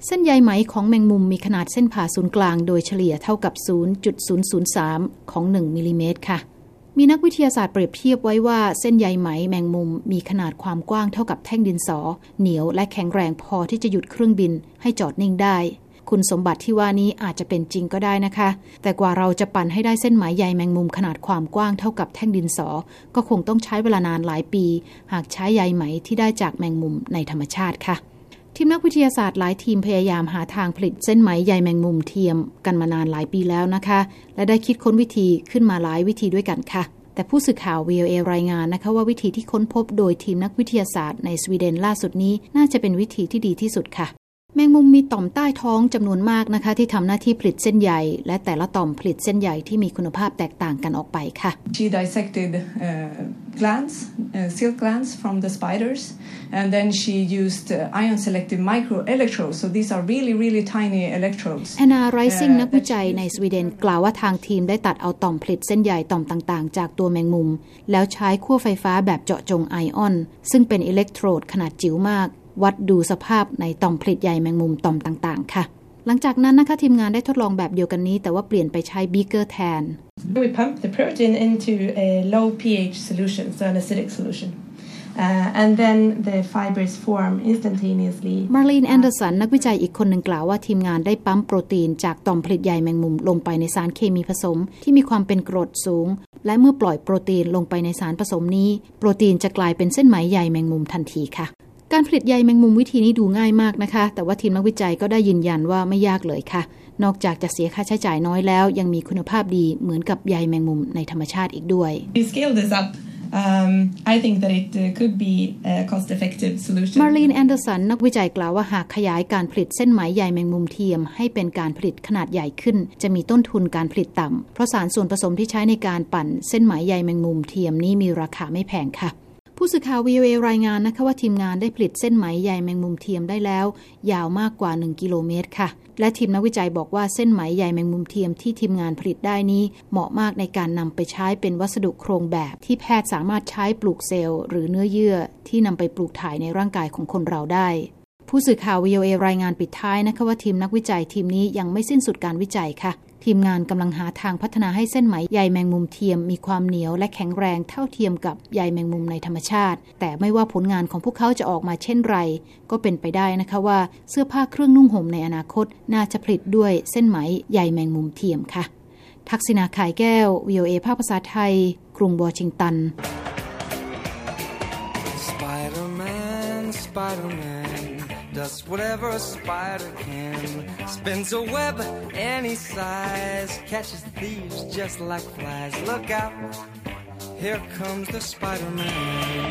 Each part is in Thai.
เส้นใยไหมของแมงมุมมีขนาดเส้นผ่าศูนย์กลางโดยเฉลี่ยเท่ากับ 0.003 ของ1มิลลิเมตรค่ะมีนักวิทยาศาสตร์เปรียบเทียบไว้ว่าเส้นใยไหมแมงมุมมีขนาดความกว้างเท่ากับแท่งดินสอเหนียวและแข็งแรงพอที่จะหยุดเครื่องบินให้จอดนิ่งได้คุณสมบัติที่ว่านี้อาจจะเป็นจริงก็ได้นะคะแต่กว่าเราจะปั่นให้ได้เส้นไหมใยแมงมุมขนาดความกว้างเท่ากับแท่งดินสอก็คงต้องใช้เวลานานหลายปีหากใช้ใยไหมที่ได้จากแมงมุมในธรรมชาติค่ะทีมนักวิทยาศาสตร์หลายทีมพยายามหาทางผลิตเส้นไหมใยแมงมุมเทียมกันมานานหลายปีแล้วนะคะและได้คิดค้นวิธีขึ้นมาหลายวิธีด้วยกันค่ะแต่ผู้สื่อข่าว VOA รายงานนะคะว่าวิธีที่ค้นพบโดยทีมนักวิทยาศาสตร์ในสวีเดนล่าสุดนี้น่าจะเป็นวิธีที่ดีที่สุดค่ะแมงมุมมีต่อมใต้ท้องจำนวนมากนะคะที่ทำหน้าที่ผลิตเส้นใยและแต่ละต่อมผลิตเส้นใยที่มีคุณภาพแตกต่างกันออกไปค่ะ She dissected glands, silk glands from the spiders, and then she used ion-selective microelectrodes. So these are really tiny electrodes. Anna Rising นักวิจัยในสวีเดนกล่าวว่าทางทีมได้ตัดเอาต่อมผลิตเส้นใยต่อมต่างๆจากตัวแมงมุมแล้วใช้ขั้วไฟฟ้าแบบเจาะจงไอออนซึ่งเป็นอิเล็กโทรดขนาดจิ๋วมากวัดดูสภาพในต่อมผลิตใยแมงมุมต่อมต่างๆค่ะหลังจากนั้นนะคะทีมงานได้ทดลองแบบเดียวกันนี้แต่ว่าเปลี่ยนไปใช้บีเกอร์แทน We pump the protein into a low pH solution, so an acidic solution. And then the fibers form instantaneously. Marlene Anderson นักวิจัยอีกคนหนึ่งกล่าวว่าทีมงานได้ปั๊มโปรตีนจากต่อมผลิตใยแมงมุมลงไปในสารเคมีผสมที่มีความเป็นกรดสูงและเมื่อปล่อยโปรตีนลงไปในสารผสมนี้โปรตีนจะกลายเป็นเส้นไหมใยแมงมุมทันทีค่ะการผลิตใยแมงมุมวิธีนี้ดูง่ายมากนะคะแต่ว่าทีมนักวิจัยก็ได้ยืนยันว่าไม่ยากเลยค่ะนอกจากจะเสียค่าใช้จ่ายน้อยแล้วยังมีคุณภาพดีเหมือนกับใยแมงมุมในธรรมชาติอีกด้วย We scale this up. I think that it could be a cost-effective solution. Marlene Anderson นักวิจัยกล่าวว่าหากขยายการผลิตเส้นไหมใยแมงมุมเทียมให้เป็นการผลิตขนาดใหญ่ขึ้นจะมีต้นทุนการผลิตต่ำเพราะสารส่วนผสมที่ใช้ในการปั่นเส้นไหมใยแมงมุมเทียมนี้มีราคาไม่แพงค่ะผู้สื่อข่าว VOA รายงานนะคะว่าทีมงานได้ผลิตเส้นไหมใยแมงมุมเทียมได้แล้วยาวมากกว่า1กิโลเมตรค่ะและทีมนักวิจัยบอกว่าเส้นไหมใยแมงมุมเทียมที่ทีมงานผลิตได้นี้เหมาะมากในการนำไปใช้เป็นวัสดุโครงแบบที่แพทย์สามารถใช้ปลูกเซลล์หรือเนื้อเยื่อที่นำไปปลูกถ่ายในร่างกายของคนเราได้ผู้สื่อข่าว VOA รายงานปิดท้ายนะคะว่าทีมนักวิจัยทีมนี้ยังไม่สิ้นสุดการวิจัยค่ะทีมงานกำลังหาทางพัฒนาให้เส้นไหมใยแมงมุมเทียมมีความเหนียวและแข็งแรงเท่าเทียมกับใยแมงมุมในธรรมชาติแต่ไม่ว่าผลงานของพวกเขาจะออกมาเช่นไรก็เป็นไปได้นะคะว่าเสื้อผ้าเครื่องนุ่งห่มในอนาคตน่าจะผลิตด้วยเส้นไหมใยแมงมุมเทียมค่ะทักษิณา ข่ายแก้ว VOA ภาคภาษาไทยกรุงวอชิงตัน Does whatever a spider can, spins a web any size, catches thieves just like flies. Look out, here comes the Spider-Man.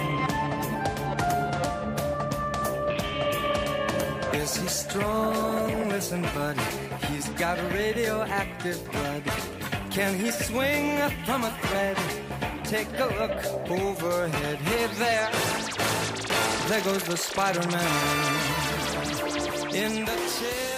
Is he strong? Listen, buddy, he's got radioactive blood. Can he swing from a thread? Take a look overhead. Hey there goes the Spider-Man in the chair.